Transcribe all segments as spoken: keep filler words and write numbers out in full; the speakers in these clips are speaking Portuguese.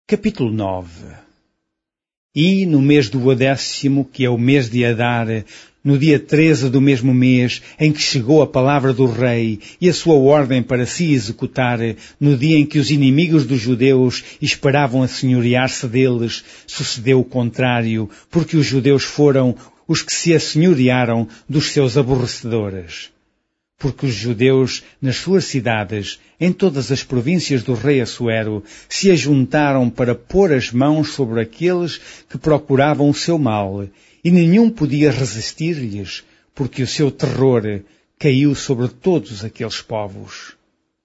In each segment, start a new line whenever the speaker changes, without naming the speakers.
Capítulo nove. E no mês do décimo, que é o mês de Adar, no dia treze do mesmo mês, em que chegou a palavra do rei e a sua ordem para se executar, no dia em que os inimigos dos judeus esperavam assenhorear-se deles, sucedeu o contrário, porque os judeus foram os que se assenhorearam dos seus aborrecedores. Porque os judeus, nas suas cidades, em todas as províncias do rei Assuero, se ajuntaram para pôr as mãos sobre aqueles que procuravam o seu mal, e nenhum podia resistir-lhes, porque o seu terror caiu sobre todos aqueles povos.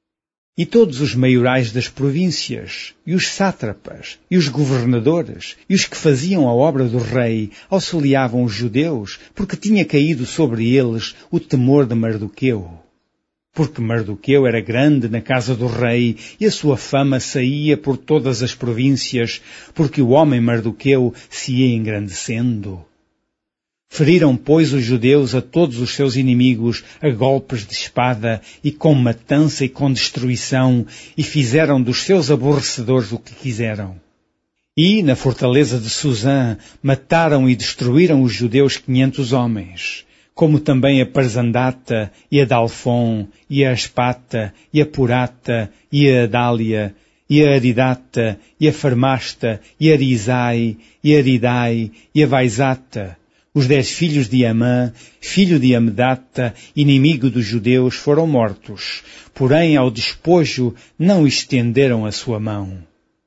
E todos os maiorais das províncias, e os sátrapas, e os governadores, e os que faziam a obra do rei, auxiliavam os judeus, porque tinha caído sobre eles o temor de Mardoqueu. Porque Mardoqueu era grande na casa do rei, e a sua fama saía por todas as províncias, porque o homem Mardoqueu se ia engrandecendo. Feriram, pois, os judeus a todos os seus inimigos a golpes de espada e com matança e com destruição, e fizeram dos seus aborrecedores o que quiseram. E, na fortaleza de Susã, mataram e destruíram os judeus quinhentos homens, como também a Parzandata, e a Dalfon, e a Aspata, e a Purata, e a Adália, e a Aridata, e a Farmasta, e a Arizai, e a Aridai, e a Vaizata. Os dez filhos de Amã, filho de Amedata, inimigo dos judeus, foram mortos, porém ao despojo não estenderam a sua mão.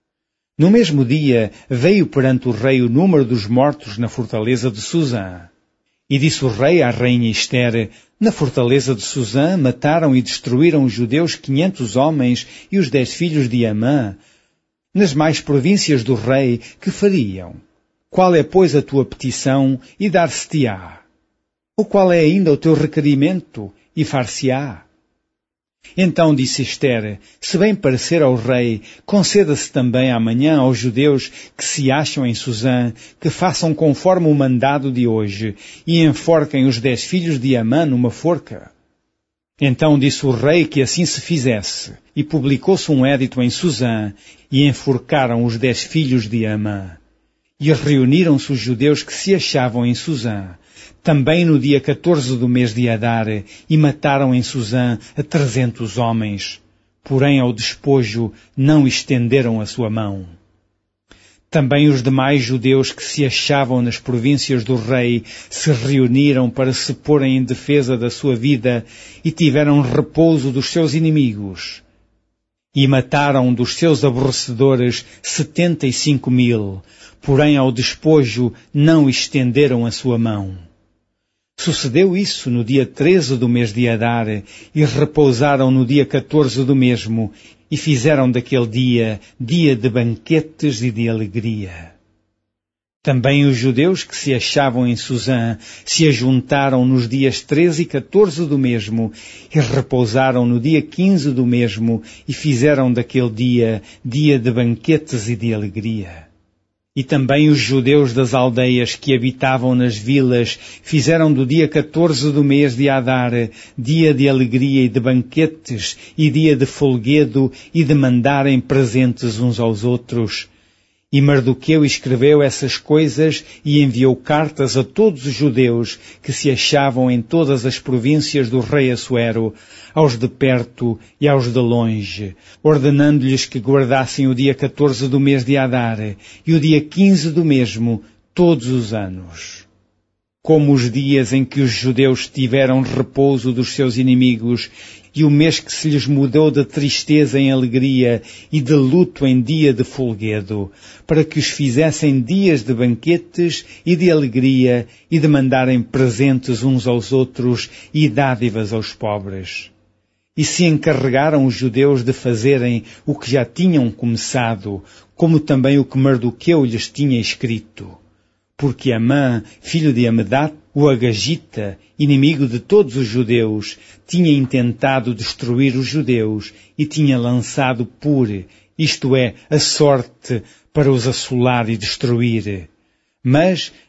No mesmo dia veio perante o rei o número dos mortos na fortaleza de Susã. E disse o rei à rainha Ester: na fortaleza de Susã mataram e destruíram os judeus quinhentos homens e os dez filhos de Amã. Nas mais províncias do rei, que fariam? Qual é, pois, a tua petição, e dar-se-te-á? Ou qual é ainda o teu requerimento, e far-se-á? Então disse Ester: se bem parecer ao rei, conceda-se também amanhã aos judeus que se acham em Susã, que façam conforme o mandado de hoje, e enforquem os dez filhos de Amã numa forca. Então disse o rei que assim se fizesse, e publicou-se um édito em Susã, e enforcaram os dez filhos de Amã. E reuniram-se os judeus que se achavam em Susã, também no dia catorze do mês de Adar, e mataram em Susã a trezentos homens, porém ao despojo não estenderam a sua mão. Também os demais judeus que se achavam nas províncias do rei se reuniram para se porem em defesa da sua vida e tiveram repouso dos seus inimigos. E mataram dos seus aborrecedores setenta e cinco mil, porém ao despojo não estenderam a sua mão. Sucedeu isso no dia treze do mês de Adar, e repousaram no dia catorze do mesmo, e fizeram daquele dia dia de banquetes e de alegria. Também os judeus que se achavam em Susã se ajuntaram nos dias treze e catorze do mesmo, e repousaram no dia quinze do mesmo, e fizeram daquele dia dia de banquetes e de alegria. E também os judeus das aldeias que habitavam nas vilas fizeram do dia catorze do mês de Adar dia de alegria e de banquetes, e dia de folguedo e de mandarem presentes uns aos outros. E Mardoqueu escreveu essas coisas e enviou cartas a todos os judeus que se achavam em todas as províncias do rei Assuero, aos de perto e aos de longe, ordenando-lhes que guardassem o dia catorze do mês de Adar e o dia quinze do mesmo, todos os anos. Como os dias em que os judeus tiveram repouso dos seus inimigos, e o mês que se lhes mudou de tristeza em alegria e de luto em dia de folguedo, para que os fizessem dias de banquetes e de alegria e de mandarem presentes uns aos outros e dádivas aos pobres. E se encarregaram os judeus de fazerem o que já tinham começado, como também o que Mardoqueu lhes tinha escrito. Porque Amã, filho de Amedata, o Agagita, inimigo de todos os judeus, tinha intentado destruir os judeus e tinha lançado pure, isto é, a sorte, para os assolar e destruir. Mas,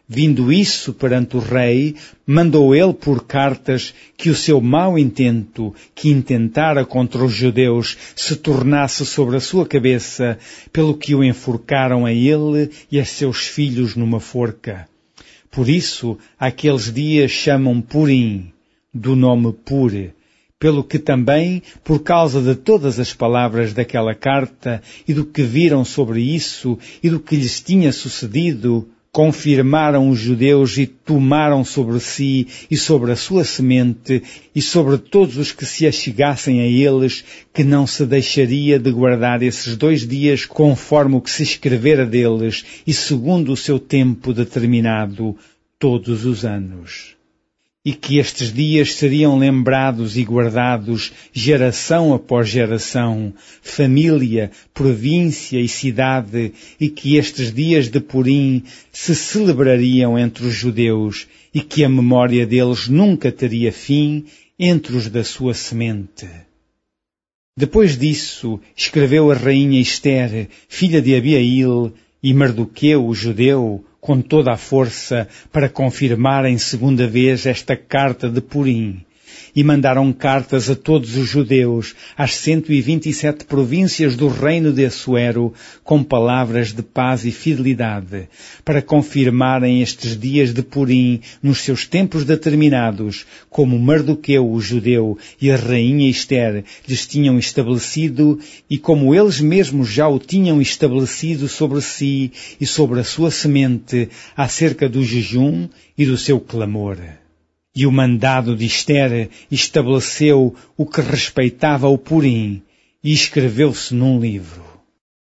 Vindo isso perante o rei, mandou ele por cartas que o seu mau intento, que intentara contra os judeus, se tornasse sobre a sua cabeça, pelo que o enforcaram a ele e a seus filhos numa forca. Por isso, aqueles dias chamam Purim, do nome Pur, pelo que também, por causa de todas as palavras daquela carta e do que viram sobre isso e do que lhes tinha sucedido, confirmaram os judeus e tomaram sobre si e sobre a sua semente e sobre todos os que se achegassem a eles, que não se deixaria de guardar esses dois dias conforme o que se escrevera deles e segundo o seu tempo determinado todos os anos. E que estes dias seriam lembrados e guardados geração após geração, família, província e cidade, e que estes dias de Purim se celebrariam entre os judeus, e que a memória deles nunca teria fim entre os da sua semente. Depois disso, escreveu a rainha Ester, filha de Abiail, e Mardoqueu, o judeu, com toda a força, para confirmarem segunda vez esta carta de Purim. E mandaram cartas a todos os judeus, às cento e vinte e sete províncias do reino de Assuero, com palavras de paz e fidelidade, para confirmarem estes dias de Purim nos seus tempos determinados, como Mardoqueu, o judeu, e a rainha Ester lhes tinham estabelecido, e como eles mesmos já o tinham estabelecido sobre si e sobre a sua semente, acerca do jejum e do seu clamor. E o mandado de Ester estabeleceu o que respeitava ao Purim, e escreveu-se num livro.